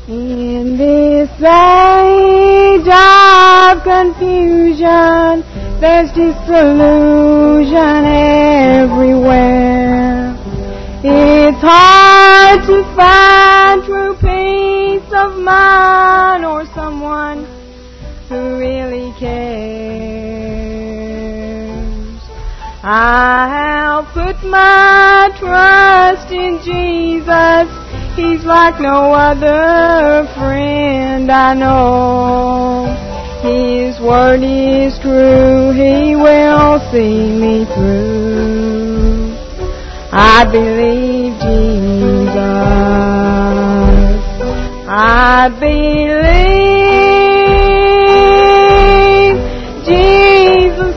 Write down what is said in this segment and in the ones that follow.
In this age of confusion, there's disillusion everywhere. It's hard to find true peace of mind or someone who really cares. I have put my trust in Jesus. He's like no other friend I know. His word is true. He will see me through. I believe Jesus. I believe Jesus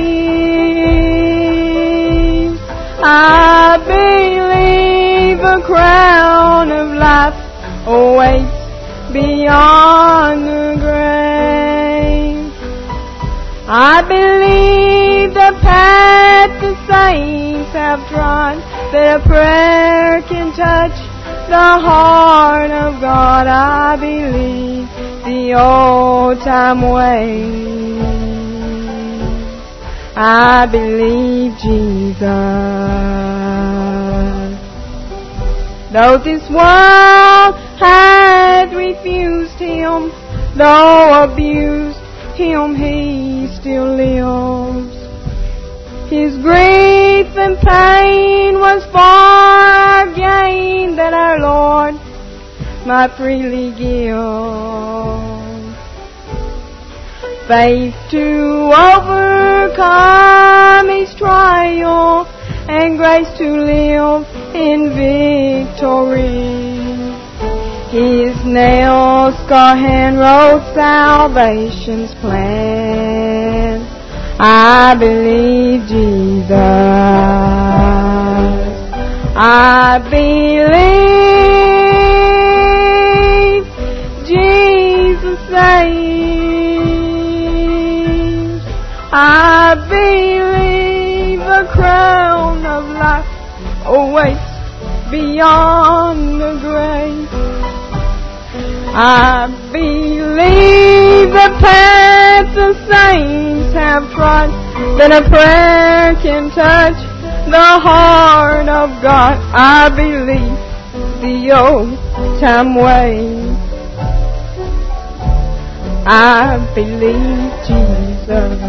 saves. I believe a crown of life awaits beyond the grave. I believe the path the saints have trod, that a prayer can touch the heart of God. I believe the old time way. I believe Jesus. Though this world had refused Him, though abused Him, He still lives. His grief and pain was for our gain, that our Lord might freely give. Faith to overcome each trial, and grace to live in victory. His nail-scarred hand wrote salvation's plan. I believe Jesus. I believe Jesus saves. I believe a crown of life awaits beyond the grave. I believe the path the saints have trod, that a prayer can touch the heart of God. I believe the old time way. I believe Jesus.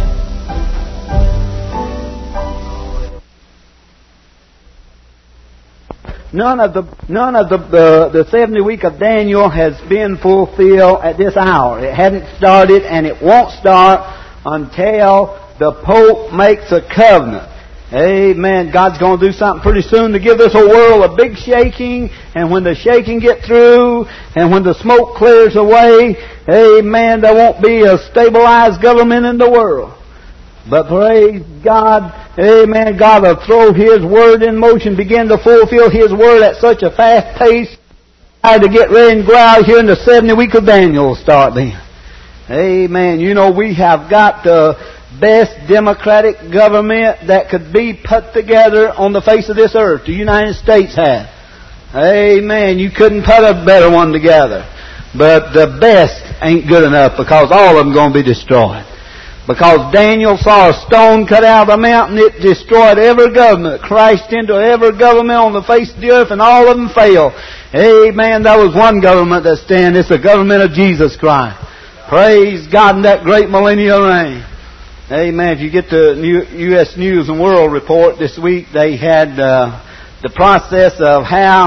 None of the 70 week of Daniel has been fulfilled at this hour. It hadn't started, and it won't start until the Pope makes a covenant. Amen. God's going to do something pretty soon to give this whole world a big shaking, and when the shaking gets through, and when the smoke clears away, amen, there won't be a stabilized government in the world. But praise God, amen, God will throw His Word in motion, begin to fulfill His Word at such a fast pace. I had to get ready and go out here in the 70 week of Daniel start then. Amen. You know, we have got the best democratic government that could be put together on the face of this earth. The United States has. Amen. You couldn't put a better one together. But the best ain't good enough, because all of them going to be destroyed. Because Daniel saw a stone cut out of the mountain, it destroyed every government, crashed into every government on the face of the earth, and all of them failed. Amen. There was one government that stands. It's the government of Jesus Christ. Praise God in that great millennial reign. Amen. If you get the U.S. News and World Report this week, they had the process of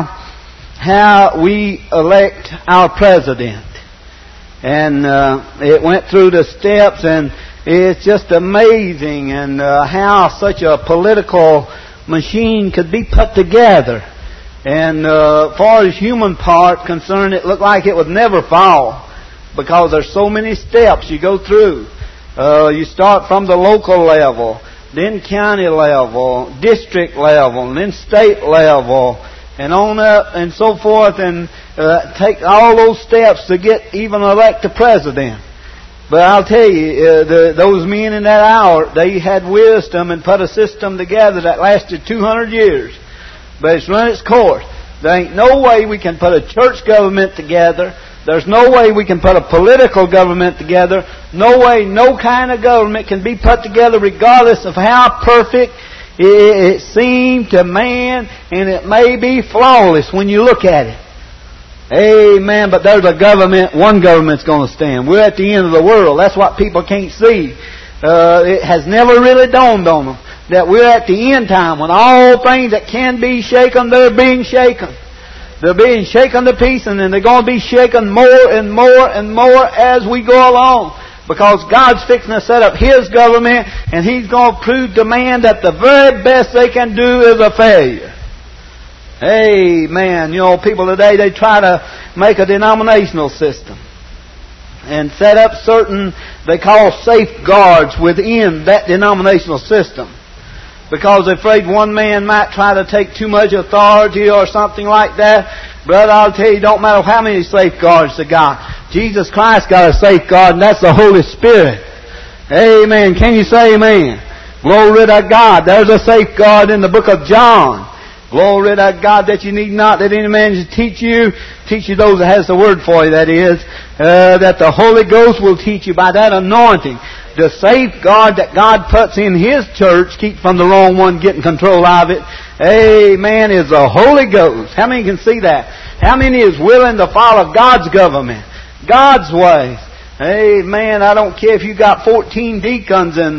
how we elect our president. And it went through the steps, and it's just amazing and how such a political machine could be put together. And as far as human part concerned, it looked like it would never fall, because there's so many steps you go through. You start from the local level, then county level, district level, and then state level, and on up and so forth, and take all those steps to get even elect the president. But I'll tell you, those men in that hour, they had wisdom and put a system together that lasted 200 years. But it's run its course. There ain't no way we can put a church government together. There's no way we can put a political government together. No way, no kind of government can be put together regardless of how perfect it seemed to man, and it may be flawless when you look at it. Amen. But there's a government, one government's going to stand. We're at the end of the world. That's what people can't see. It has never really dawned on them that we're at the end time when all things that can be shaken, they're being shaken. They're being shaken to pieces, and they're going to be shaken more and more and more as we go along. Because God's fixing to set up His government, and He's going to prove to man that the very best they can do is a failure. Amen. You know, people today, they try to make a denominational system and set up certain, they call safeguards within that denominational system. Because they're afraid one man might try to take too much authority or something like that. Brother, I'll tell you, it don't matter how many safeguards they got. Jesus Christ got a safeguard, and that's the Holy Spirit. Amen. Can you say amen? Glory to God. There's a safeguard in the book of John. Glory to God, that you need not that any man should teach you those that has the word for you, that is, that the Holy Ghost will teach you by that anointing. The safeguard that God puts in His church, keep from the wrong one getting control of it, amen, is the Holy Ghost. How many can see that? How many is willing to follow God's government, God's ways? Amen. I don't care if you got 14 deacons and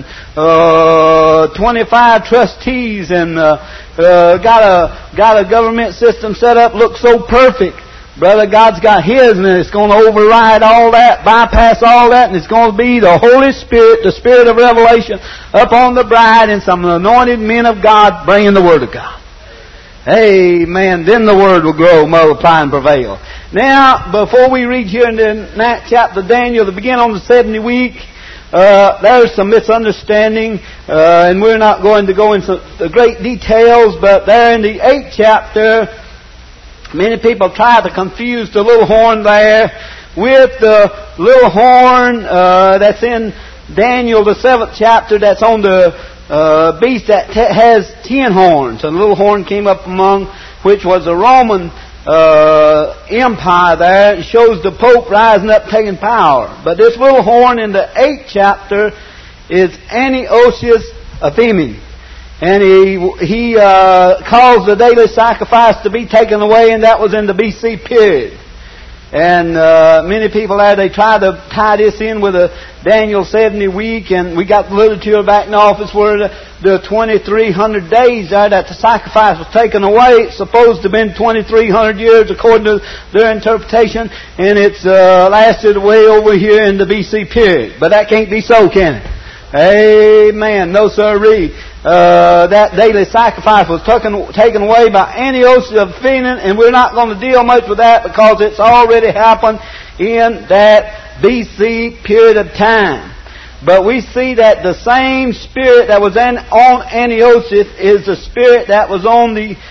25 trustees and got a government system set up, looks so perfect. Brother, God's got His, and it's going to override all that, bypass all that, and it's going to be the Holy Spirit, the Spirit of revelation, upon the bride and some anointed men of God bringing the Word of God. Amen. Then the Word will grow, multiply, and prevail. Now, before we read here in the 9th chapter of Daniel, to begin on the 70th week, there's some misunderstanding, and we're not going to go into the great details, but there in the 8th chapter, many people try to confuse the little horn there with the little horn that's in Daniel, the 7th chapter, that's on the beast that has 10 horns. A little horn came up among, which was the Roman Empire there. It shows the Pope rising up, taking power. But this little horn in the 8th chapter is Antiochus Epiphanes. And he caused the daily sacrifice to be taken away, and that was in the BC period. And many people there, they try to tie this in with a Daniel 70 week, and we got the literature back in the office where the 2,300 days there that the sacrifice was taken away. It's supposed to have been 2,300 years according to their interpretation, and it's lasted way over here in the BC period. But that can't be so, can it? Amen. No sirree. That daily sacrifice was taken away by Antiochus Epiphanes, and we're not going to deal much with that because it's already happened in that BC period of time. But we see that the same spirit that was on Antiochus is the spirit that was on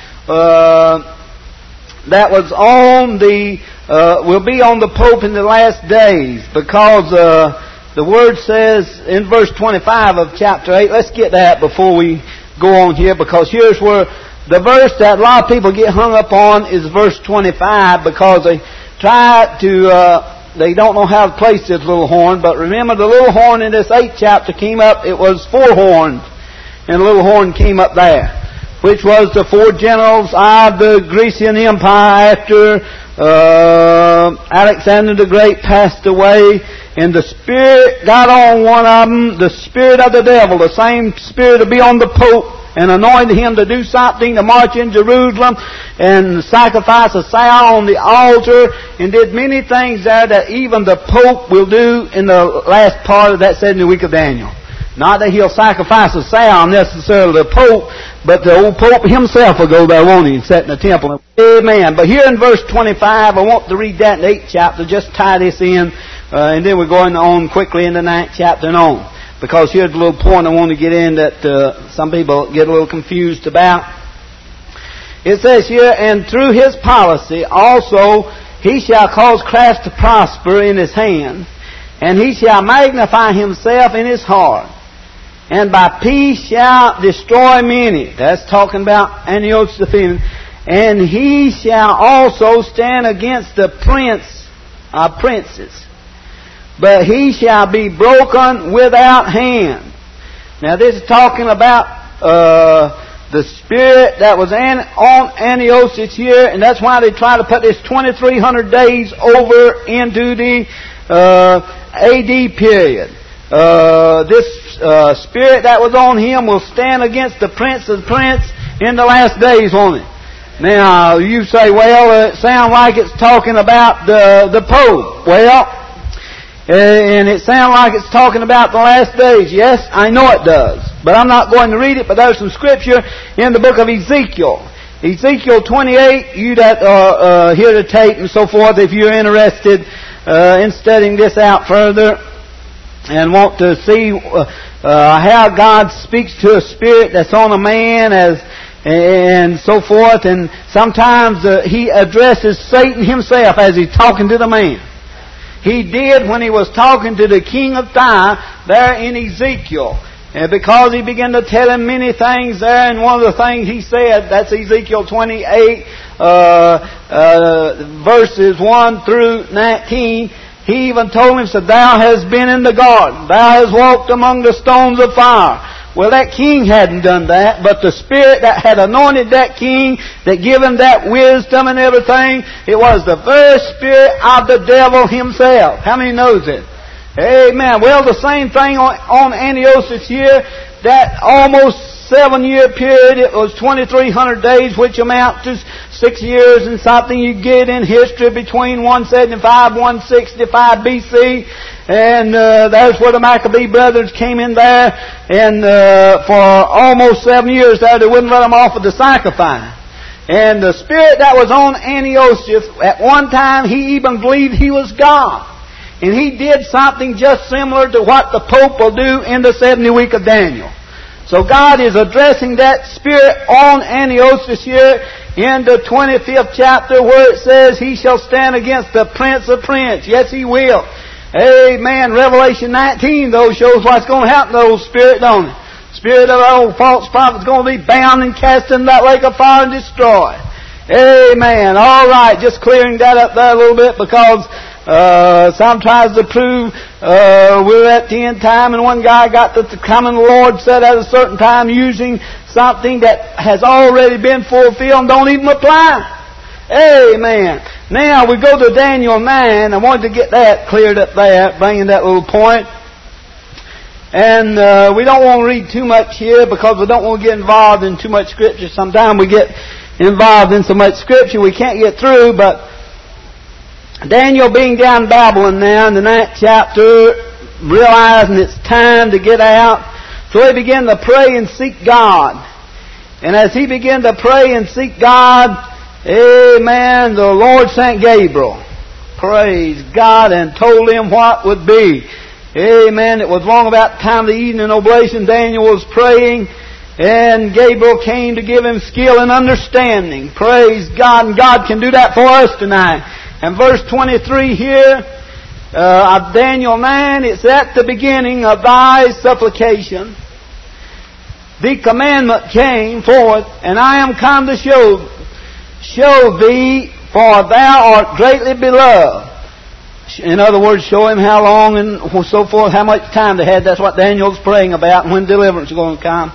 will be on the Pope in the last days, because the Word says in verse 25 of chapter 8, let's get that before we go on here, because here's where the verse that a lot of people get hung up on is verse 25, because they try to, they don't know how to place this little horn. But remember, the little horn in this 8th chapter came up, it was 4 horns, and the little horn came up there, which was the 4 generals of the Grecian Empire after Alexander the Great passed away. And the Spirit got on one of them, the spirit of the devil, the same spirit to be on the Pope, and anointed him to do something, to march in Jerusalem and sacrifice a sow on the altar, and did many things there that even the Pope will do in the last part of that 70th week of Daniel. Not that he'll sacrifice a sow necessarily the Pope, but the old Pope himself will go there, won't he, and sit in the temple. Amen. But here in verse 25, I want to read that in the 8th chapter, just tie this in. And then we're going on quickly in the 9th chapter and on. Because here's a little point I want to get in that some people get a little confused about. It says here, and through His policy also He shall cause crafts to prosper in His hand, and He shall magnify Himself in His heart, and by peace shall destroy many. That's talking about Antiochus Epiphanes. And he shall also stand against the princes. But he shall be broken without hand. Now this is talking about the spirit that was on Antiochus here, and that's why they try to put this 2,300 days over into the AD period. This spirit that was on him will stand against the prince in the last days, won't it? Now, you say, well, it sounds like it's talking about the Pope. Well, and it sounds like it's talking about the last days. Yes, I know it does. But I'm not going to read it, but there's some scripture in the book of Ezekiel. Ezekiel 28, you that are here to tape and so forth, if you're interested in studying this out further and want to see how God speaks to a spirit that's on a man and so forth, and sometimes he addresses Satan himself as he's talking to the man. He did when he was talking to the king of Tyre there in Ezekiel. And because he began to tell him many things there, and one of the things he said, that's Ezekiel 28, verses 1 through 19, he even told him, said, "Thou hast been in the garden, thou hast walked among the stones of fire." Well, that king hadn't done that, but the Spirit that had anointed that king, that given that wisdom and everything, it was the very spirit of the devil himself. How many knows it? Amen. Well, the same thing on Antiochus here, that almost 7-year period, it was 2,300 days, which amount to 6 years and something. You get in history between 175 and 165 BC. And there's where the Maccabee brothers came in there, and for almost 7 years there, they wouldn't let them off of the sacrifice. And the spirit that was on Antiochus, at one time, he even believed he was God. And he did something just similar to what the Pope will do in the 70 week of Daniel. So God is addressing that spirit on Antiochus here in the 25th chapter, where it says, "He shall stand against the prince of princes." Yes, he will. Amen. Revelation 19, though, shows what's going to happen to the old spirit, don't it? Spirit of the old false prophet is going to be bound and cast in that lake of fire and destroyed. Amen. All right, just clearing that up there a little bit, because some tries to prove we're at the end time, and one guy got the coming of the Lord said at a certain time, using something that has already been fulfilled and don't even apply. Amen. Now we go to Daniel 9. I wanted to get that cleared up there, bringing that little point. And we don't want to read too much here, because we don't want to get involved in too much Scripture. Sometimes we get involved in so much Scripture we can't get through, but Daniel being down in Babylon now in the 9th chapter, realizing it's time to get out, so he began to pray and seek God. And as he began to pray and seek God, amen, the Lord sent Gabriel, praise God, and told him what would be. Amen. It was long about the time of the evening oblation. Daniel was praying, and Gabriel came to give him skill and understanding. Praise God, and God can do that for us tonight. And verse 23 here of Daniel 9, it's at the beginning of thy supplication. The commandment came forth, and I am come to show thee, for thou art greatly beloved. In other words, show him how long and so forth, how much time they had. That's what Daniel's praying about, and when deliverance is going to come.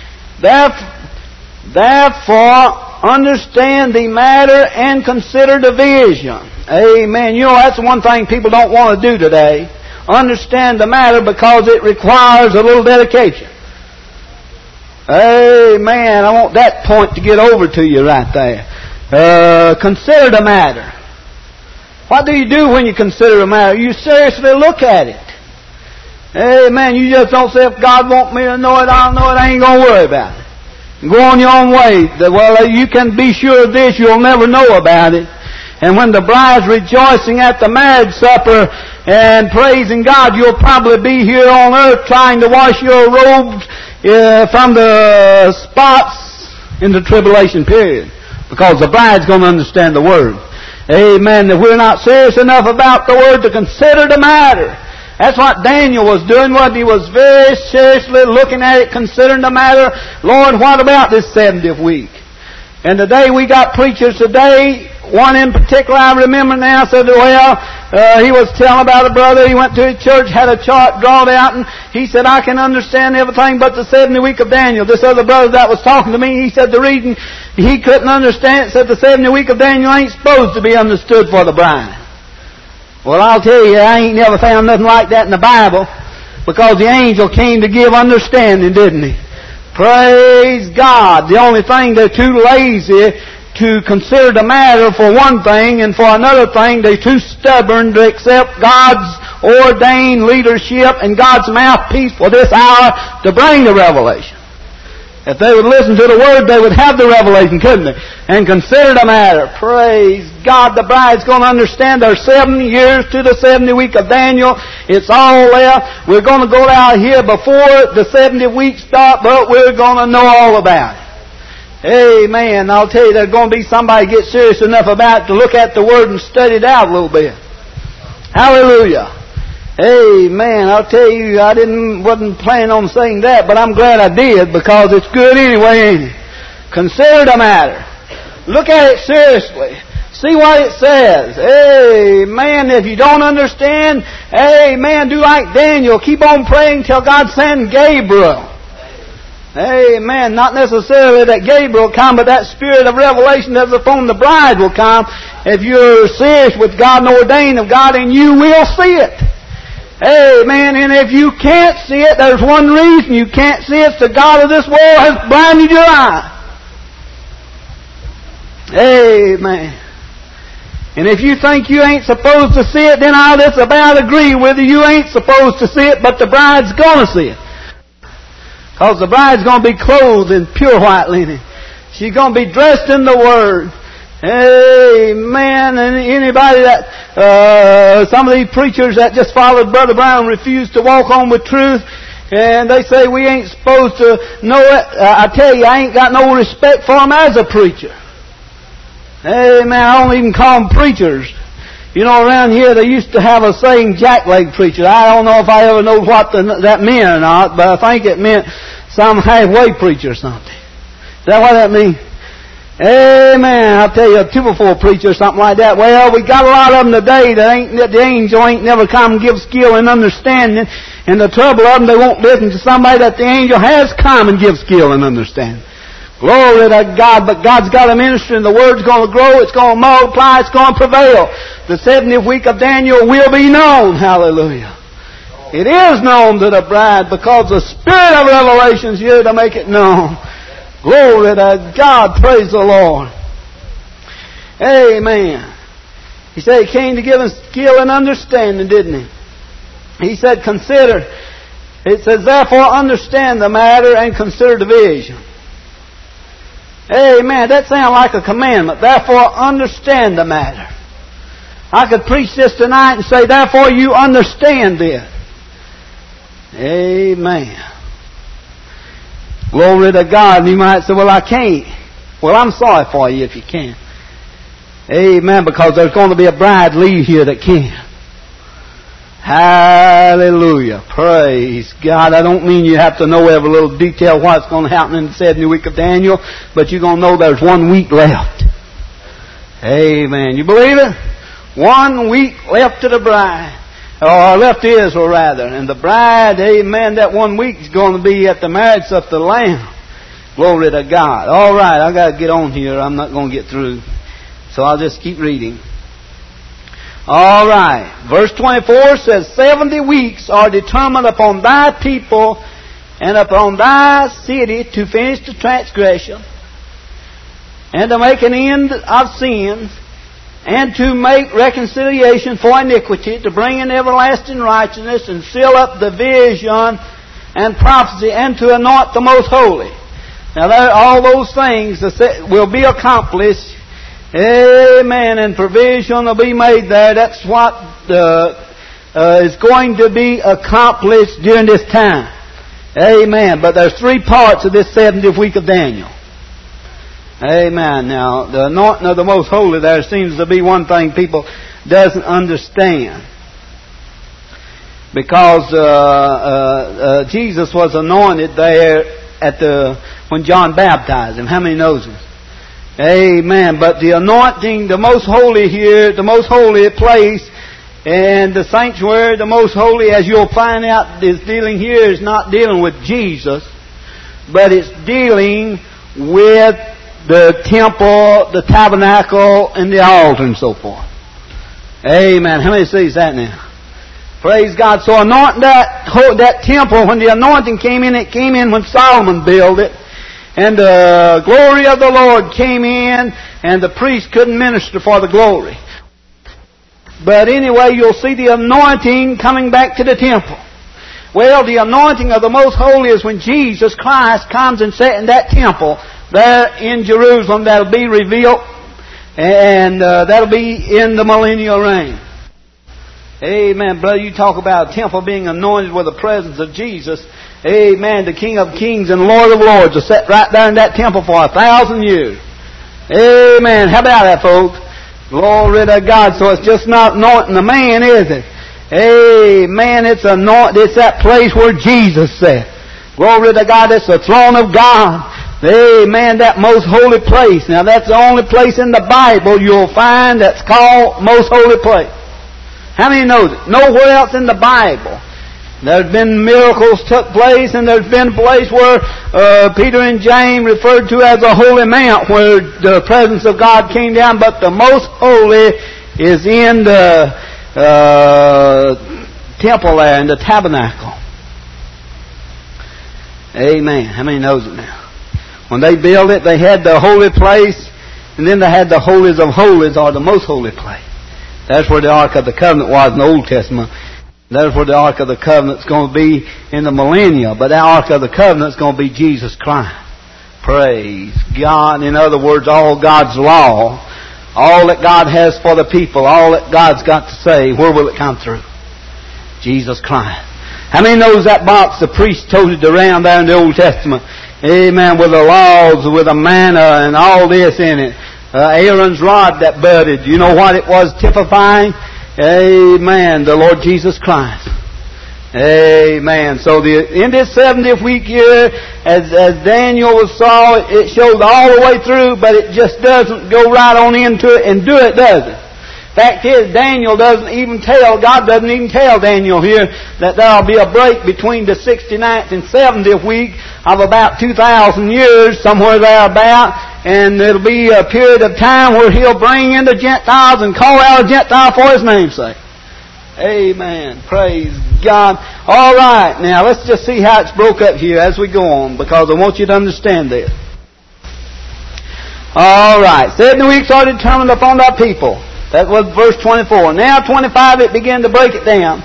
Therefore, understand the matter and consider the vision. Amen. You know, that's the one thing people don't want to do today. Understand the matter, because it requires a little dedication. Amen. I want that point to get over to you right there. Consider the matter. What do you do when you consider a matter? You seriously look at it. Amen. You just don't say, if God wants me to know it, I'll know it. I ain't going to worry about it. Go on your own way. Well, you can be sure of this, you'll never know about it. And when the bride's rejoicing at the marriage supper and praising God, you'll probably be here on earth trying to wash your robes from the spots in the tribulation period. Because the bride's going to understand the Word. Amen. That we're not serious enough about the Word to consider the matter. That's what Daniel was doing, wasn't he? He was very seriously looking at it, considering the matter. Lord, what about this 70th week? And today we got preachers today. One in particular I remember now said, he was telling about a brother. He went to his church, had a chart drawn out, and he said, I can understand everything but the 70th week of Daniel. This other brother that was talking to me, he said the reason he couldn't understand it, said the 70th week of Daniel ain't supposed to be understood for the bride. Well, I'll tell you, I ain't never found nothing like that in the Bible, because the angel came to give understanding, didn't he? Praise God. The only thing, they're too lazy to consider the matter for one thing, and for another thing, they're too stubborn to accept God's ordained leadership and God's mouthpiece for this hour to bring the revelation. If they would listen to the Word, they would have the revelation, couldn't they? And consider the matter. Praise God. The bride's going to understand there's 7 years to the 70th week of Daniel. It's all there. We're going to go out here before the 70th week start, but we're going to know all about it. Amen. I'll tell you, there's going to be somebody get serious enough about it to look at the Word and study it out a little bit. Hallelujah. Amen. I'll tell you, I wasn't planning on saying that, but I'm glad I did, because it's good anyway, ain't it? Consider the matter. Look at it seriously. See what it says. Amen. If you don't understand, amen, do like Daniel. Keep on praying till God send Gabriel. Amen. Not necessarily that Gabriel come, but that spirit of revelation that's upon the bride will come. If you're serious with God and ordained of God, and you will see it. Amen. And if you can't see it, there's one reason you can't see it. The God of this world has blinded your eye. Amen. And if you think you ain't supposed to see it, then I'll just about agree with you. You ain't supposed to see it, but the bride's going to see it. Because the bride's going to be clothed in pure white linen. She's going to be dressed in the Word. Amen. And anybody that, some of these preachers that just followed Brother Brown refuse to walk on with truth, and they say we ain't supposed to know it. I tell you, I ain't got no respect for them as a preacher. Amen. I don't even call them preachers. You know, around here they used to have a saying, jackleg preacher. I don't know if I ever know what that meant or not, but I think it meant some halfway preacher or something. Is that what that means? Amen. I'll tell you, a 2-4 preacher or something like that. Well, we got a lot of them today that the angel ain't never come and give skill and understanding. And the trouble of them, they won't listen to somebody that the angel has come and give skill and understanding. Glory to God. But God's got a ministry, and the Word's going to grow, it's going to multiply, it's going to prevail. The 70th week of Daniel will be known. Hallelujah. It is known to the bride, because the Spirit of revelation is here to make it known. Glory to God. Praise the Lord. Amen. He said He came to give us skill and understanding, didn't He? He said, consider. It says, therefore understand the matter and consider the vision. Amen. That sounds like a commandment. Therefore understand the matter. I could preach this tonight and say, therefore you understand this. Amen. Glory to God. And you might say, well, I can't. Well, I'm sorry for you if you can't. Amen. Because there's going to be a bride leave here that can. Hallelujah. Praise God. I don't mean you have to know every little detail what's going to happen in the 70th week of Daniel, but you're going to know there's 1 week left. Amen. You believe it? 1 week left to the bride. Or left to Israel, rather. And the bride, amen, that 1 week is going to be at the marriage of the Lamb. Glory to God. All right, I've got to get on here. I'm not going to get through. So I'll just keep reading. All right. Verse 24 says, 70 weeks are determined upon thy people and upon thy city to finish the transgression and to make an end of sins, and to make reconciliation for iniquity, to bring in everlasting righteousness, and seal up the vision and prophecy, and to anoint the most holy. Now, all those things will be accomplished. Amen. And provision will be made there. That's what is going to be accomplished during this time. Amen. But there's 3 parts of this 70th week of Daniel. Amen. Now, the anointing of the most holy, there seems to be one thing people doesn't understand. Because Jesus was anointed there when John baptized him. How many knows him? Amen. But the anointing, the most holy here, the most holy place, and the sanctuary, the most holy, as you'll find out, is dealing here is not dealing with Jesus, but it's dealing with the temple, the tabernacle, and the altar, and so forth. Amen. How many sees that now? Praise God. So anoint that temple, when the anointing came in, it came in when Solomon built it. And the glory of the Lord came in, and the priest couldn't minister for the glory. But anyway, you'll see the anointing coming back to the temple. Well, the anointing of the Most Holy is when Jesus Christ comes and sits in that temple there in Jerusalem. That'll be revealed, and that'll be in the millennial reign. Amen. Brother, you talk about a temple being anointed with the presence of Jesus. Amen. The King of Kings and Lord of Lords will sit right there in that temple for 1,000 years. Amen. How about that, folks? Glory to God. So it's just not anointing the man, is it? Amen. It's that place where Jesus sat. Glory to God. It's the throne of God. Amen. That most holy place. Now that's the only place in the Bible you'll find that's called most holy place. How many knows it? Nowhere else in the Bible. There's been miracles took place, and there's been a place where Peter and James referred to as a holy mount, where the presence of God came down, but the most holy is in the temple there, in the tabernacle. Amen. How many knows it now? When they built it, they had the holy place, and then they had the holies of holies, or the most holy place. That's where the Ark of the Covenant was in the Old Testament. That's where the Ark of the Covenant is going to be in the millennium. But that Ark of the Covenant is going to be Jesus Christ. Praise God. In other words, all God's law, all that God has for the people, all that God's got to say, where will it come through? Jesus Christ. How many knows that box the priest toted around there in the Old Testament? Amen. With the laws, with the manna and all this in it. Aaron's rod that budded. You know what it was typifying? Amen. The Lord Jesus Christ. Amen. So in this 70th week year, as Daniel saw, it shows all the way through, but it just doesn't go right on into it and do it, does it? Fact is, Daniel doesn't even tell, God doesn't even tell Daniel here that there'll be a break between the 69th and 70th week of about 2,000 years, somewhere thereabout. And it'll be a period of time where He'll bring in the Gentiles and call out a Gentile for His name's sake. Amen. Praise God. All right. Now, let's just see how it's broke up here as we go on, because I want you to understand this. All right. 70 weeks are determined upon thy people. That was verse 24. Now, 25, it began to break it down.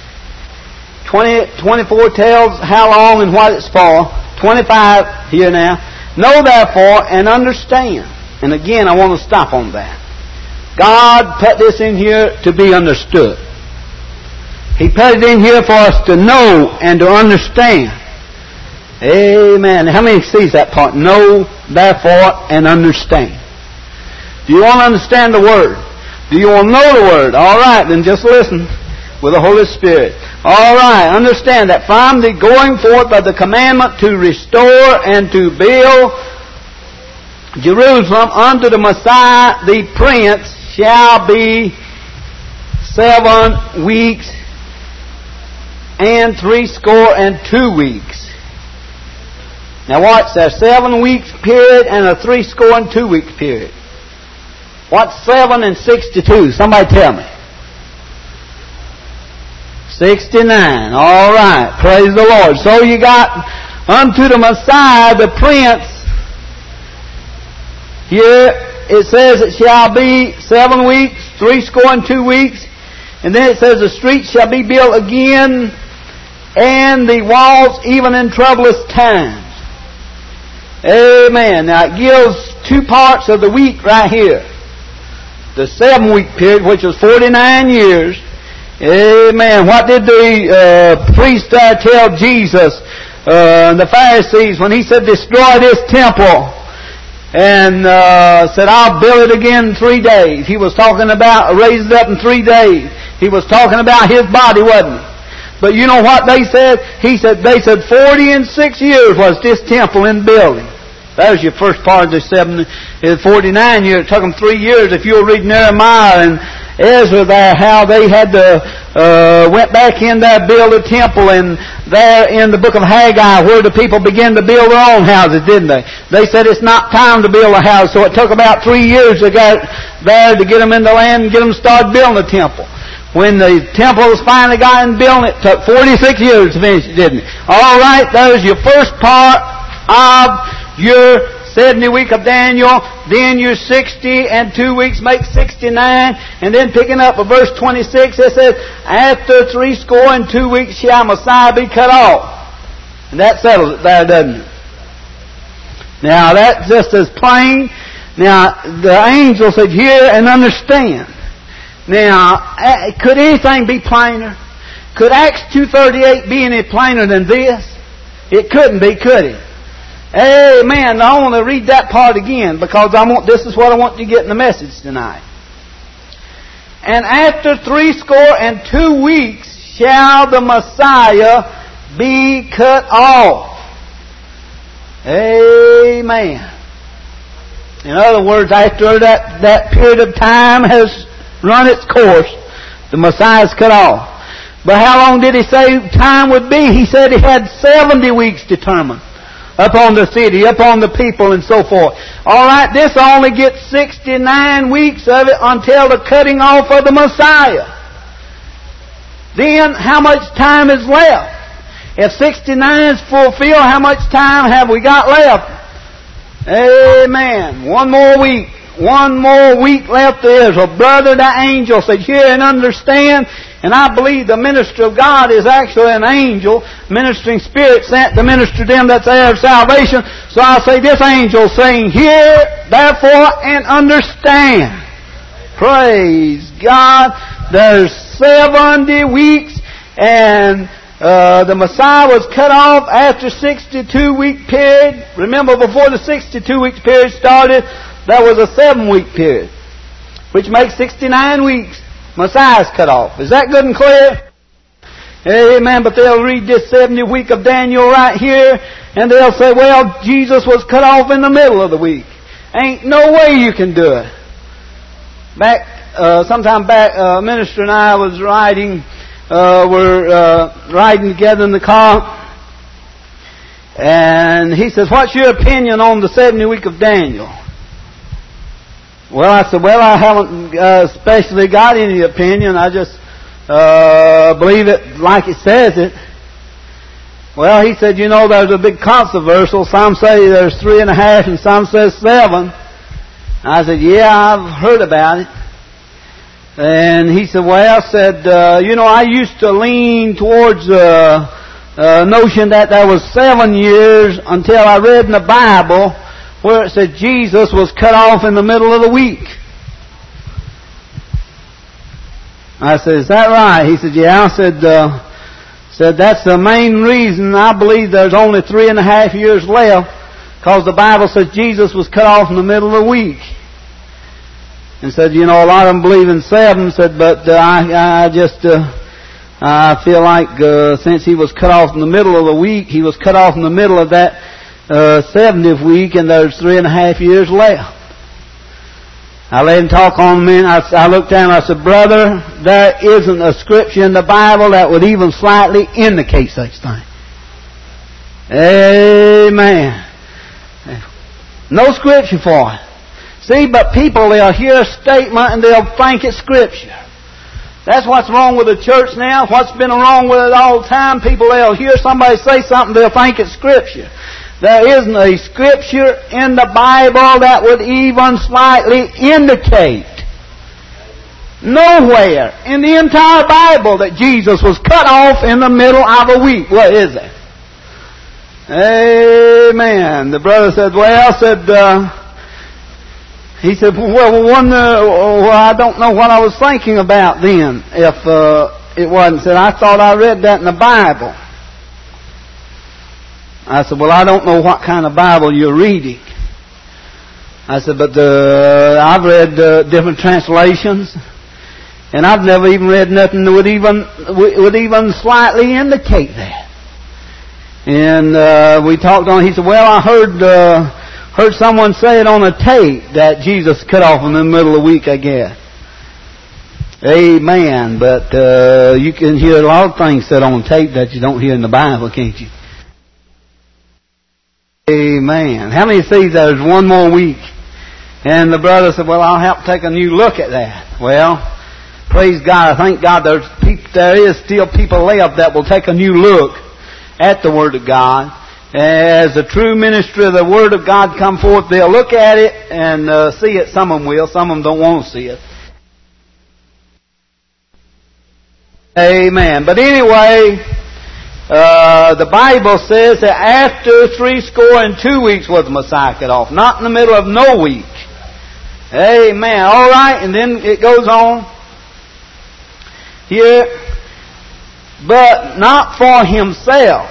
24 tells how long and what it's for. 25 here now. Know therefore and understand. And again, I want to stop on that. God put this in here to be understood. He put it in here for us to know and to understand. Amen. How many sees that part? Know therefore and understand. Do you want to understand the Word? Do you want to know the Word? All right, then just listen with the Holy Spirit. All right, understand that from the going forth of the commandment to restore and to build Jerusalem unto the Messiah, the Prince, shall be 7 weeks and 62 weeks. Now watch, there's 7 weeks period and a 62 weeks period. What's 7 and 62? Somebody tell me. 69. All right. Praise the Lord. So you got unto the Messiah, the Prince. Here it says it shall be 7 weeks, 62 weeks. And then it says the streets shall be built again, and the walls even in troublous times. Amen. Now it gives 2 parts of the week right here. The 7 week period, which was 49 years. Amen. What did the priest tell Jesus and the Pharisees when he said, destroy this temple? And said, I'll build it again in 3 days. He was talking about raise it up in 3 days. He was talking about His body, wasn't he? But you know what they said? They said 40 and 6 years was this temple in building. That was your first part of the 49 years. It took them 3 years. If you'll read Nehemiah and Ezra there, how they had to went back in there, build a temple, and there in the book of Haggai, where the people began to build their own houses, didn't they? They said it's not time to build a house, so it took about 3 years to get there to get them in the land and get them started building a temple. When the temple was finally got in building, it took 46 years to finish it, didn't it? All right, there's your first part of your 70 week of Daniel. Then your 60 and 2 weeks make 69. And then picking up at verse 26, it says, after 62 weeks shall Messiah be cut off. And that settles it there, doesn't it? Now, that's just as plain. Now, the angel said, hear and understand. Now, could anything be plainer? Could Acts 2:38 be any plainer than this? It couldn't be, could it? Amen. I want to read that part again because this is what I want you to get in the message tonight. And after 62 weeks shall the Messiah be cut off. Amen. In other words, after that period of time has run its course, the Messiah is cut off. But how long did he say time would be? He said he had 70 weeks determined upon the city, upon the people, and so forth. All right, this only gets 69 weeks of it until the cutting off of the Messiah. Then, how much time is left? If 69 is fulfilled, how much time have we got left? Amen. One more week. One more week left to Israel. Brother, the angel said, hear and understand. And I believe the minister of God is actually an angel, ministering spirit sent to minister to them that's heir of salvation. So I'll say this angel saying, hear, therefore, and understand. Praise God. There's 70 weeks, and the Messiah was cut off after 62-week period. Remember, before the 62-week period started, there was a 7-week period, which makes 69 weeks. Messiah's cut off. Is that good and clear? Amen. But they'll read this 70th week of Daniel right here, and they'll say, well, Jesus was cut off in the middle of the week. Ain't no way you can do it. Sometime back, a minister and I was riding together in the car, and he says, what's your opinion on the 70th week of Daniel? Well, I said, I haven't especially got any opinion. I just believe it like it says it. Well, he said, there's a big controversial. Some say there's 3.5 and some says 7. I said, yeah, I've heard about it. And he said, I used to lean towards the notion that there was 7 years until I read in the Bible where it said Jesus was cut off in the middle of the week. I said, is that right? He said, yeah. I said that's the main reason I believe there's only 3.5 years left, because the Bible says Jesus was cut off in the middle of the week. And said, a lot of them believe in 7. Said, but I feel like since he was cut off in the middle of the week, he was cut off in the middle of that 70th week, and there's 3.5 years left. I let him talk on a minute. I looked at him and I said, brother, there isn't a scripture in the Bible that would even slightly indicate such thing. Amen. No scripture for it. See, but people, they'll hear a statement and they'll think it's scripture. That's what's wrong with the church now. What's been wrong with it all the time. People, they'll hear somebody say something, they'll think it's scripture. There isn't a scripture in the Bible that would even slightly indicate nowhere in the entire Bible that Jesus was cut off in the middle of a week. What is it? Amen. The brother said, he said, I don't know what I was thinking about then if it wasn't. Said, I thought I read that in the Bible. I said, I don't know what kind of Bible you're reading. I said, but I've read different translations, and I've never even read nothing that would even slightly indicate that. And we talked on. He said, I Heard someone say it on a tape that Jesus cut off in the middle of the week, I guess. Amen. But you can hear a lot of things said on tape that you don't hear in the Bible, can't you? Amen. How many sees there's one more week? And the brother said, well, I'll have to take a new look at that. Well, praise God. I thank God there is still people left that will take a new look at the Word of God. As a true ministry of the Word of God come forth, they'll look at it and see it. Some of them will. Some of them don't want to see it. Amen. But anyway, the Bible says that after 62 weeks was the Messiah cut off. Not in the middle of no week. Amen. All right. And then it goes on here. But not for Himself.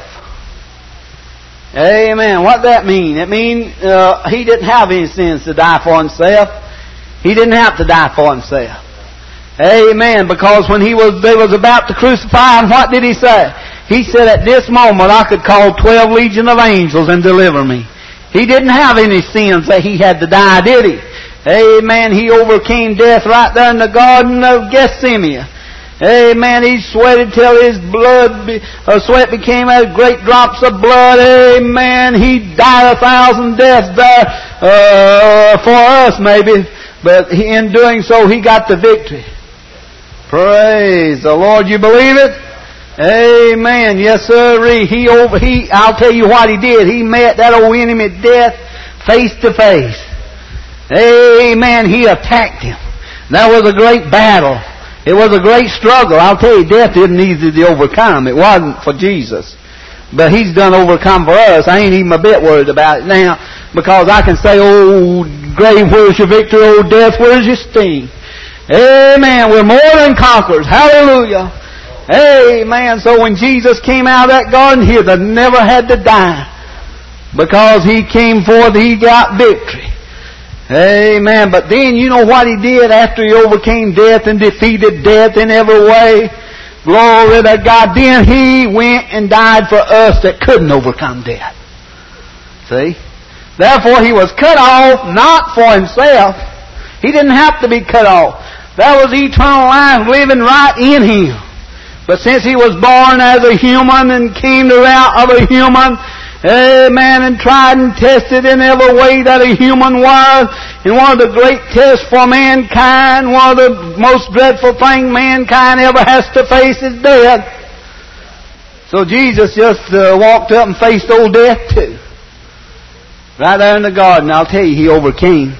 Amen. What that mean? It means He didn't have any sins to die for Himself. He didn't have to die for Himself. Amen. Because when they was about to crucify Him, what did He say? He said, at this moment I could call 12 legion of angels and deliver me. He didn't have any sins that He had to die, did He? Amen. He overcame death right there in the Garden of Gethsemane. Amen. He sweated till his sweat became as great drops of blood. Amen. He died 1,000 deaths there for us maybe. But in doing so, He got the victory. Praise the Lord. You believe it? Amen. Yes, sir. I'll tell you what He did. He met that old enemy death face to face. Amen. He attacked him. That was a great battle. It was a great struggle. I'll tell you, death isn't easy to overcome. It wasn't for Jesus. But He's done overcome for us. I ain't even a bit worried about it now, because I can say, oh, grave, where's your victory? Oh, death, where's your sting? Amen. We're more than conquerors. Hallelujah. Amen. So when Jesus came out of that garden, He never had to die. Because He came forth, He got victory. Amen. But then you know what He did after He overcame death and defeated death in every way? Glory to God. Then He went and died for us that couldn't overcome death. See? Therefore He was cut off not for Himself. He didn't have to be cut off. That was eternal life living right in Him. But since He was born as a human and came the route of a human, amen, and tried and tested in every way that a human was. And one of the great tests for mankind, one of the most dreadful things mankind ever has to face is death. So Jesus just walked up and faced old death too. Right there in the garden, I'll tell you, He overcame.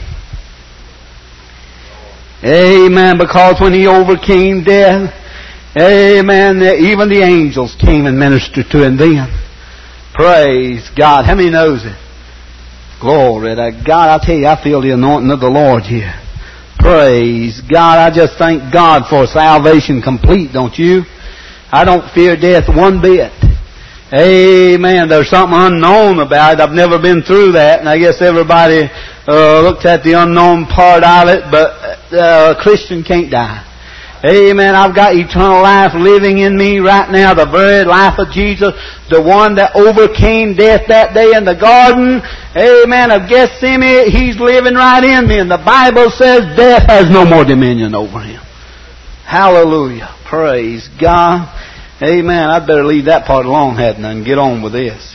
Amen, because when He overcame death, amen, even the angels came and ministered to Him then. Praise God. How many knows it? Glory to God. I tell you, I feel the anointing of the Lord here. Praise God. I just thank God for salvation complete, don't you? I don't fear death one bit. Amen. There's something unknown about it. I've never been through that, and I guess everybody looks at the unknown part of it, but a Christian can't die. Amen. I've got eternal life living in me right now, the very life of Jesus, the one that overcame death that day in the garden, amen, of Gethsemane. He's living right in me, and the Bible says death has no more dominion over Him. Hallelujah. Praise God. Amen. I'd better leave that part alone, hadn't I, and get on with this.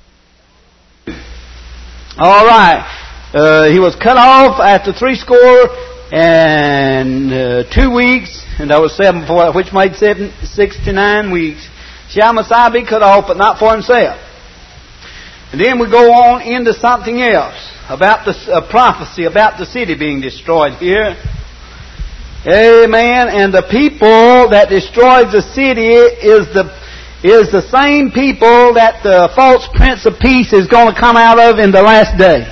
All right. He was cut off after 62 weeks, and there was 7 before that, which made 69 weeks. Shall Messiah be cut off, but not for Himself? And then we go on into something else about the prophecy about the city being destroyed here. Amen. And the people that destroyed the city is the same people that the false Prince of Peace is going to come out of in the last day.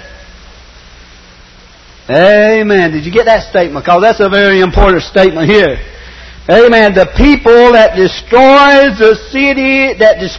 Amen. Did you get that statement? Because that's a very important statement here. Amen. The people that destroyed the city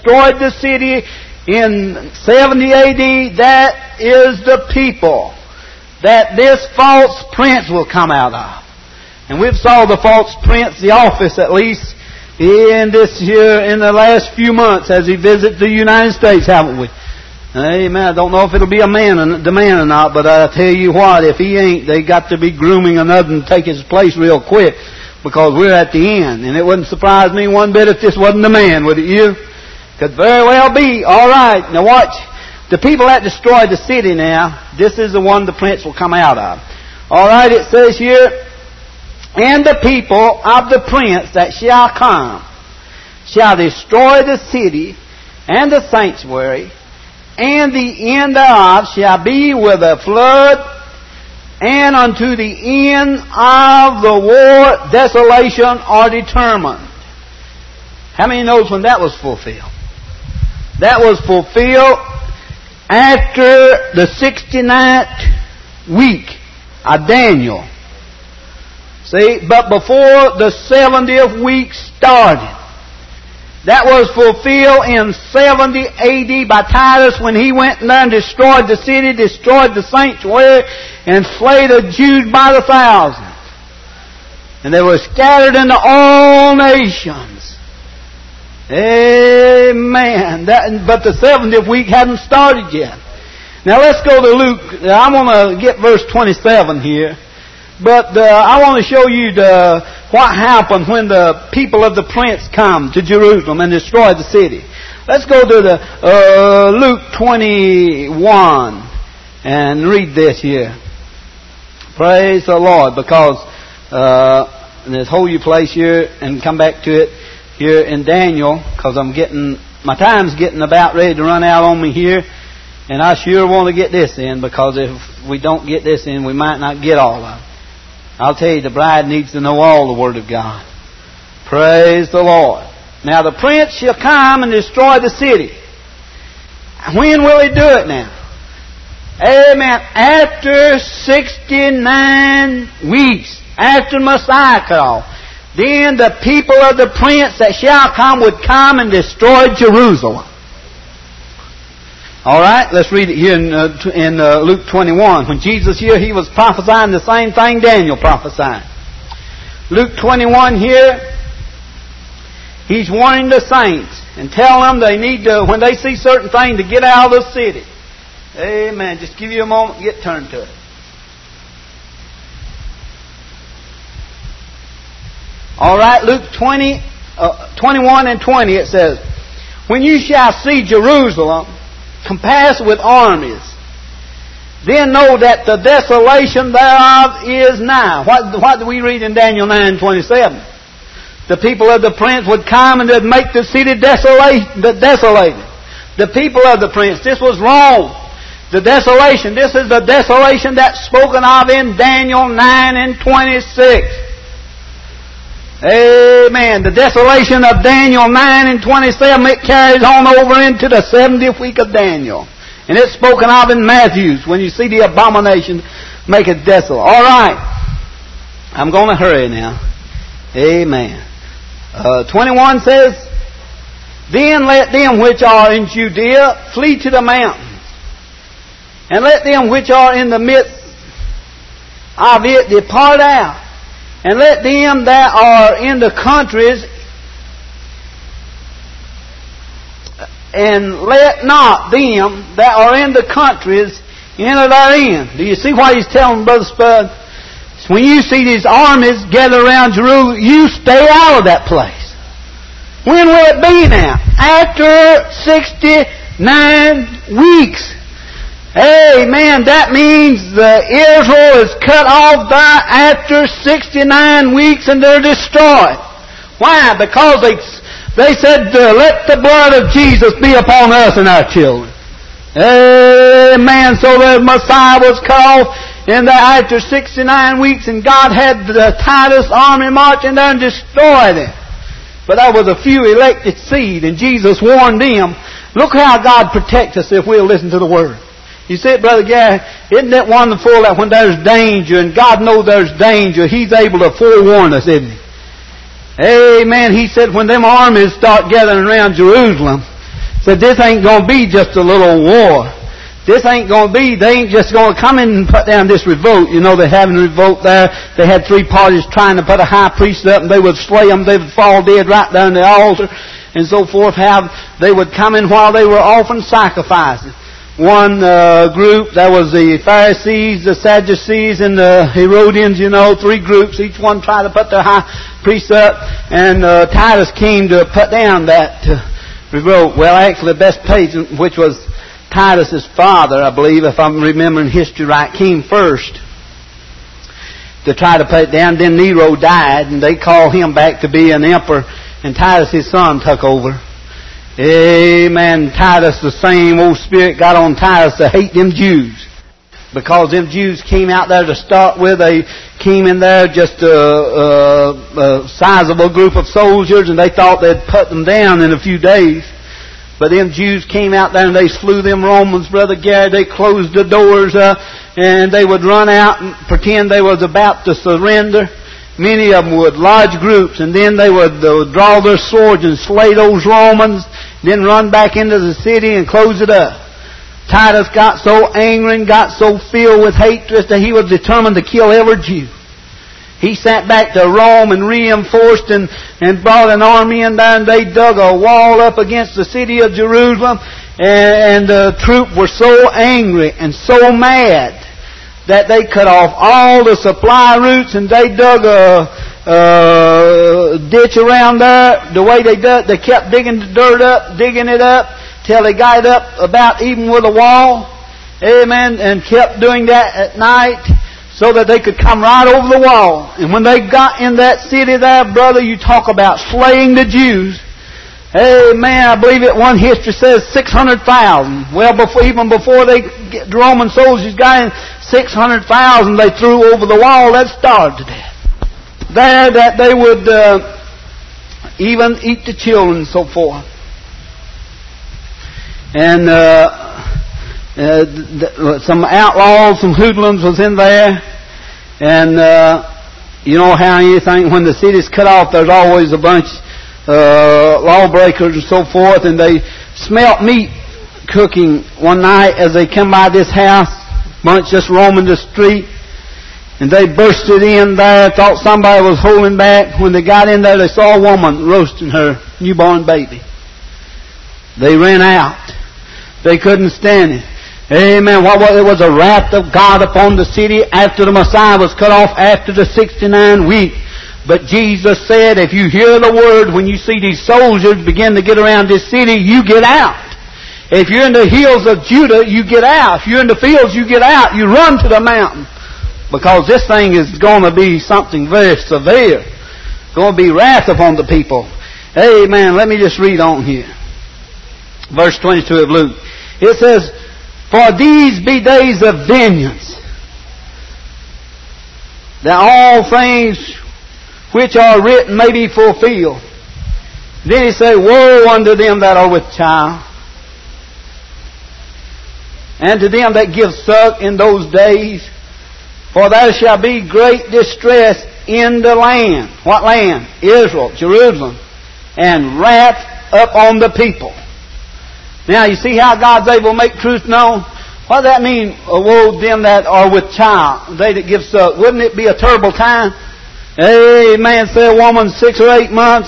in 70 A.D., that is the people that this false prince will come out of. And we've saw the false prince, the office at least, in this year, in the last few months as he visits the United States, haven't we? Amen. I don't know if it'll be the man or not, but I tell you what, if he ain't, they got to be grooming another and take his place real quick, because we're at the end. And it wouldn't surprise me one bit if this wasn't the man, would it you? Could very well be. All right. Now watch. The people that destroyed the city now, this is the one the prince will come out of. All right. It says here, and the people of the prince that shall come shall destroy the city and the sanctuary, and the end thereof shall be with a flood, and unto the end of the war desolation are determined. How many knows when that was fulfilled? That was fulfilled after the 69th week of Daniel. See, but before the 70th week started. That was fulfilled in 70 A.D. by Titus when he went in there and destroyed the city, destroyed the sanctuary, and slayed the Jews by the thousands. And they were scattered into all nations. Amen. But the 70th week hadn't started yet. Now let's go to Luke. I'm going to get verse 27 here. But I want to show you what happened when the people of the prince come to Jerusalem and destroy the city. Let's go to Luke 21 and read this here. Praise the Lord, because let's hold your place here and come back to it here in Daniel, because my time's getting about ready to run out on me here, and I sure want to get this in, because if we don't get this in, we might not get all of it. I'll tell you, the bride needs to know all the Word of God. Praise the Lord. Now the prince shall come and destroy the city. When will he do it now? Amen. After 69 weeks, after Messiah cut off, then the people of the prince that shall come would come and destroy Jerusalem. All right, let's read it here in Luke 21. When Jesus here, he was prophesying the same thing Daniel prophesied. Luke 21 here, he's warning the saints and telling them they need to, when they see certain things, to get out of the city. Amen. Just give you a moment to get turned to it. All right, Luke 21 and 20, it says, when you shall see Jerusalem compassed with armies, then know that the desolation thereof is nigh. What do we read in Daniel 9:27? The people of the prince would come and they'd make the city desolated. The people of the prince. This was Rome. The desolation. This is the desolation that's spoken of in Daniel 9 and 26. Amen. The desolation of Daniel 9 and 27, it carries on over into the 70th week of Daniel. And it's spoken of in Matthew when you see the abomination make it desolate. All right. I'm going to hurry now. Amen. 21 says, then let them which are in Judea flee to the mountains, and let them which are in the midst of it depart out. And let them that are in the countries, and let not them that are in the countries enter therein. Do you see what he's telling Brother Spud? When you see these armies gather around Jerusalem, you stay out of that place. When will it be now? After 69 weeks. Amen. That means Israel is cut off there after 69 weeks and they're destroyed. Why? Because they said, let the blood of Jesus be upon us and our children. Amen. So the Messiah was cut off in there after 69 weeks, and God had the Titus army march in there and destroy them. But there was a few elected seed, and Jesus warned them. Look how God protects us if we'll listen to the Word. You see it, Brother Gary? Isn't it wonderful that when there's danger, and God knows there's danger, He's able to forewarn us, isn't He? Amen. He said when them armies start gathering around Jerusalem, said this ain't going to be just a little war. This ain't going to be, they ain't just going to come in and put down this revolt. You know, they're having a revolt there. They had three parties trying to put a high priest up, and they would slay them. They would fall dead right down the altar and so forth. How they would come in while they were offering sacrifices. one group. There was the Pharisees, the Sadducees, and the Herodians, 3 groups. Each one tried to put their high priest up, and Titus came to put down that revolt. Well, actually, the best page, which was Titus's father, I believe, if I'm remembering history right, came first to try to put it down. Then Nero died, and they called him back to be an emperor, and Titus, his son, took over. Amen. Titus, the same old spirit got on Titus to hate them Jews. Because them Jews came out there to start with. They came in there just a sizable group of soldiers, and they thought they'd put them down in a few days. But them Jews came out there and they slew them Romans, Brother Gary. They closed the doors and they would run out and pretend they was about to surrender. Many of them would, large groups, and then they would draw their swords and slay those Romans, then run back into the city and close it up. Titus got so angry and got so filled with hatred that he was determined to kill every Jew. He sent back to Rome and reinforced and brought an army in there, and they dug a wall up against the city of Jerusalem, and the troops were so angry and so mad that they cut off all the supply routes, and they dug a ditch around there. The way they did, they kept digging the dirt up, digging it up, till they got it up about even with the wall. Amen. And kept doing that at night so that they could come right over the wall. And when they got in that city there, brother, you talk about slaying the Jews. Amen. I believe it. One history says 600,000. Well, even before the Roman soldiers got in, 600,000 they threw over the wall that starved to death. There that they would even eat the children and so forth. And some outlaws, some hoodlums was in there. And you know how anything, when the city's cut off, there's always a bunch lawbreakers and so forth. And they smelt meat cooking one night as they came by this house. Bunch just roaming the street. And they bursted in there, thought somebody was holding back. When they got in there, they saw a woman roasting her newborn baby. They ran out. They couldn't stand it. Amen. There was a wrath of God upon the city after the Messiah was cut off after the 69 week. But Jesus said, if you hear the word, when you see these soldiers begin to get around this city, you get out. If you're in the hills of Judah, you get out. If you're in the fields, you get out. You run to the mountain. Because this thing is going to be something very severe. It's going to be wrath upon the people. Amen. Let me just read on here. Verse 22 of Luke. It says, for these be days of vengeance, that all things which are written may be fulfilled. Then he said, woe unto them that are with child, and to them that give suck in those days, for there shall be great distress in the land. What land? Israel, Jerusalem, and wrath upon the people. Now, you see how God's able to make truth known? What does that mean, woe them that are with child, they that give suck? Wouldn't it be a terrible time? Amen. Say a woman 6 or 8 months,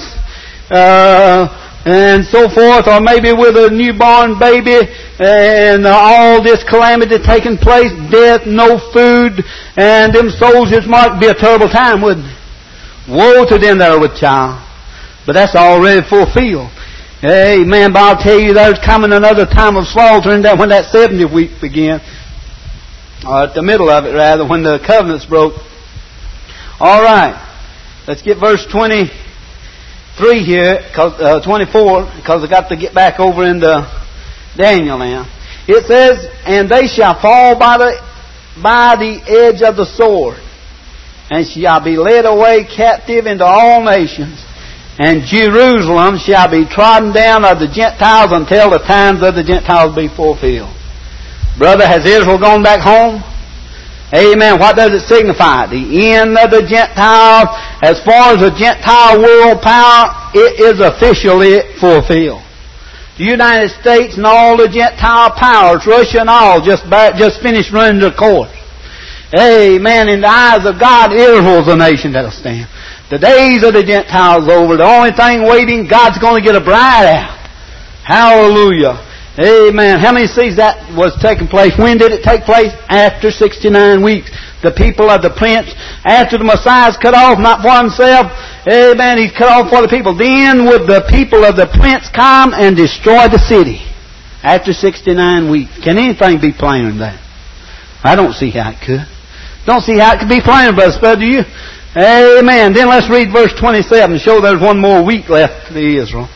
and so forth, or maybe with a newborn baby, and all this calamity taking place, death, no food, and them soldiers might be a terrible time, wouldn't it? Woe to them that are with child. But that's already fulfilled. Amen. But I'll tell you, there's coming another time of slaughtering that when that 70th week began, or at the middle of it rather, when the covenants broke. All right. Let's get verse 23 here, 24, because I got to get back over into Daniel now. It says, and they shall fall by the edge of the sword, and shall be led away captive into all nations. And Jerusalem shall be trodden down of the Gentiles until the times of the Gentiles be fulfilled. Brother, has Israel gone back home? Amen. What does it signify? The end of the Gentiles. As far as the Gentile world power, it is officially fulfilled. The United States and all the Gentile powers, Russia and all, just finished running their course. Amen. In the eyes of God, Israel's a nation that'll stand. The days of the Gentiles over. The only thing waiting, God's going to get a bride out. Hallelujah. Amen. How many sees that was taking place? When did it take place? After 69 weeks. The people of the prince, after the Messiah's cut off, not for himself, amen, he's cut off for the people. Then would the people of the prince come and destroy the city after 69 weeks. Can anything be plainer than that? I don't see how it could. Don't see how it could be plainer, Brother Spud, do you? Amen. Then let's read verse 27 and show there's one more week left to Israel.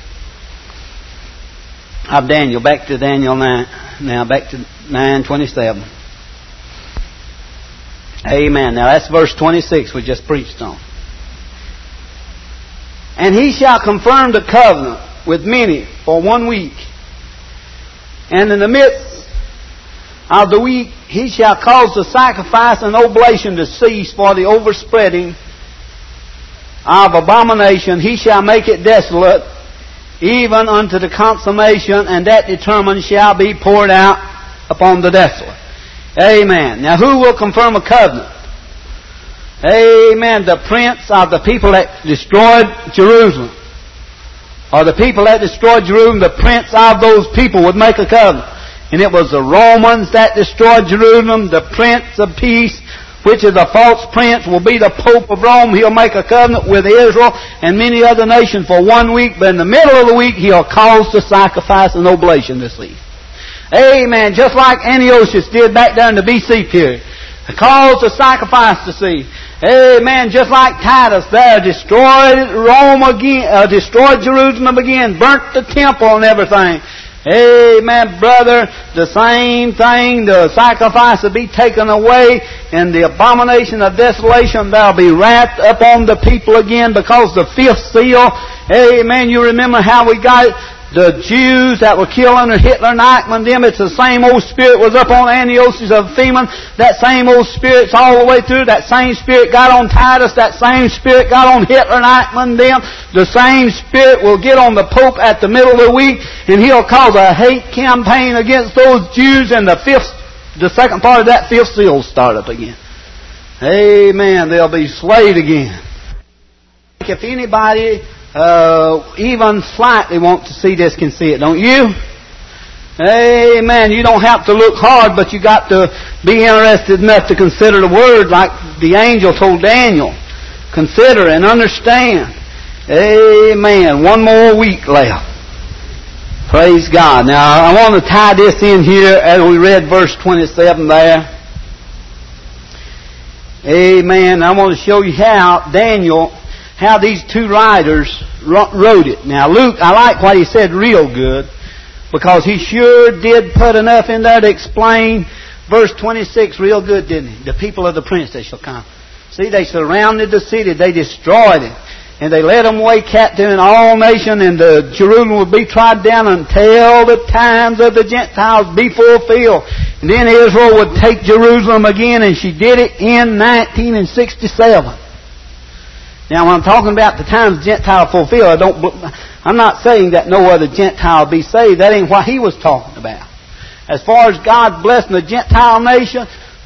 Of Daniel, back to Daniel 9. Now back to 9:27. Amen. Now that's verse 26 we just preached on. And he shall confirm the covenant with many for 1 week. And in the midst of the week he shall cause the sacrifice and oblation to cease for the overspreading of abomination. He shall make it desolate, even unto the consummation, and that determined shall be poured out upon the desolate. Amen. Now who will confirm a covenant? Amen. The prince of the people that destroyed Jerusalem. Or the people that destroyed Jerusalem, the prince of those people would make a covenant. And it was the Romans that destroyed Jerusalem. The Prince of Peace, which is a false prince, will be the Pope of Rome. He'll make a covenant with Israel and many other nations for 1 week. But in the middle of the week, he'll cause the sacrifice and oblation to cease. Amen. Just like Antiochus did back there in the BC period. He caused the sacrifice to cease. Amen. Just like Titus there destroyed Rome again, destroyed Jerusalem again, burnt the temple and everything. Amen, brother. The same thing. The sacrifice will be taken away, and the abomination of desolation there will be wrapped upon the people again, because the fifth seal. Amen. You remember how we got the Jews that were killed under Hitler and Eichmann, them, it's the same old spirit was up on Antiochus of Ephesus. That same old spirit's all the way through. That same spirit got on Titus. That same spirit got on Hitler and Eichmann, them. The same spirit will get on the Pope at the middle of the week, and he'll cause a hate campaign against those Jews, and the second part of that fifth seal will start up again. Amen. They'll be slayed again. If anybody even slightly want to see this can see it, don't you? Amen. You don't have to look hard, but you got to be interested enough to consider the Word like the angel told Daniel. Consider and understand. Amen. 1 more week left. Praise God. Now, I want to tie this in here as we read verse 27 there. Amen. I want to show you how these two writers wrote it. Now, Luke, I like what he said real good, because he sure did put enough in there to explain verse 26 real good, didn't he? The people of the prince that shall come. See, they surrounded the city. They destroyed it. And they led them away captive in all nations, and the Jerusalem would be trod down until the times of the Gentiles be fulfilled. And then Israel would take Jerusalem again, and she did it in 1967. Now, when I'm talking about the times Gentile fulfilled, I'm not saying that no other Gentile be saved. That ain't what he was talking about. As far as God blessing a Gentile nation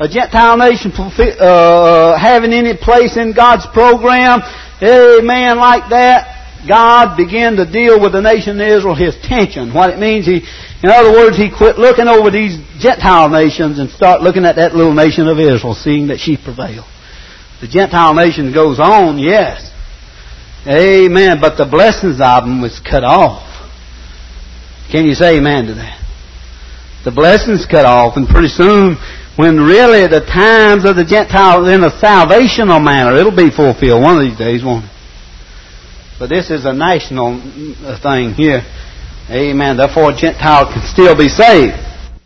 having any place in God's program, amen, like that, God began to deal with the nation of Israel, His tension. What it means, in other words, He quit looking over these Gentile nations and start looking at that little nation of Israel, seeing that she prevailed. The Gentile nation goes on, yes. Amen. But the blessings of them was cut off. Can you say amen to that? The blessings cut off, and pretty soon, when really the times of the Gentiles in a salvational manner, it'll be fulfilled one of these days, won't it? But this is a national thing here. Amen. Therefore, Gentiles can still be saved.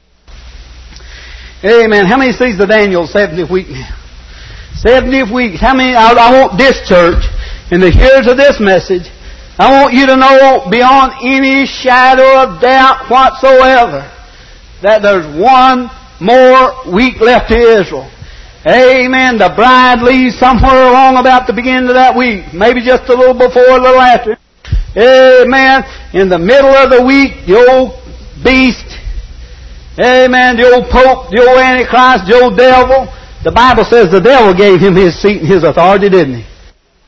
Amen. How many sees the Daniel 70th week now? 70th week. How many? I want this church, and the hearers of this message, I want you to know beyond any shadow of doubt whatsoever that there's one more week left to Israel. Amen. The bride leaves somewhere along about the beginning of that week. Maybe just a little before, a little after. Amen. In the middle of the week, the old beast, amen, the old Pope, the old Antichrist, the old devil. The Bible says the devil gave him his seat and his authority, didn't he?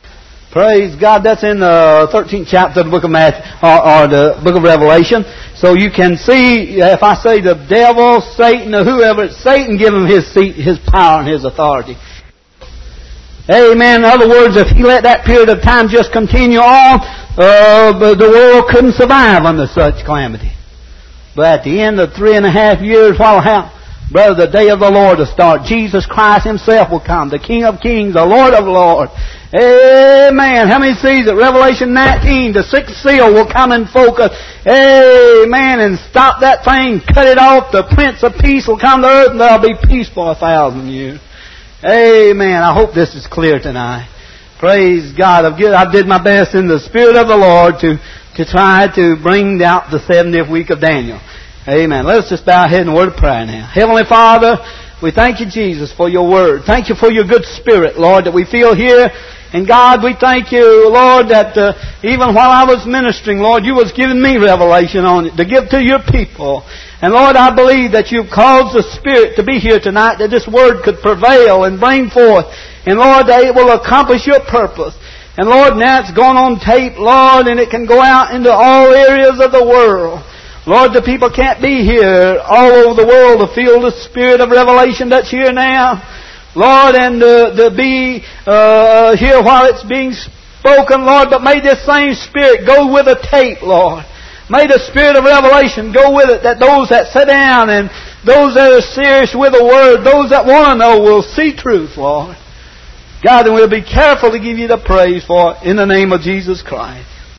Praise God. That's in the 13th chapter of the book of Matthew, or the book of Revelation. So you can see, if I say the devil, Satan, or whoever, it's Satan giving him his seat, his power and his authority. Amen. In other words, if he let that period of time just continue on, the world couldn't survive under such calamity. But at the end of 3.5 years, what will happen? Brother, the day of the Lord will start. Jesus Christ Himself will come. The King of Kings, the Lord of Lords. Amen. How many see that Revelation 19, the sixth seal will come in focus? Amen. And stop that thing. Cut it off. The Prince of Peace will come to earth and there will be peace for 1,000 years. Amen. I hope this is clear tonight. Praise God. I did my best in the Spirit of the Lord to try to bring out the 70th week of Daniel. Amen. Let us just bow our head in a word of prayer now. Heavenly Father, we thank you, Jesus, for your word. Thank you for your good Spirit, Lord, that we feel here. And God, we thank you, Lord, that even while I was ministering, Lord, you was giving me revelation on it to give to your people. And Lord, I believe that you've caused the Spirit to be here tonight, that this word could prevail and bring forth. And Lord, that it will accomplish your purpose. And Lord, now it's gone on tape, Lord, and it can go out into all areas of the world. Lord, the people can't be here all over the world to feel the Spirit of revelation that's here now. Lord, and to be here while it's being spoken, Lord, but may this same Spirit go with the tape, Lord. May the Spirit of revelation go with it, that those that sit down and those that are serious with the Word, those that want to know will see truth, Lord. God, and we'll be careful to give you the praise for it in the name of Jesus Christ.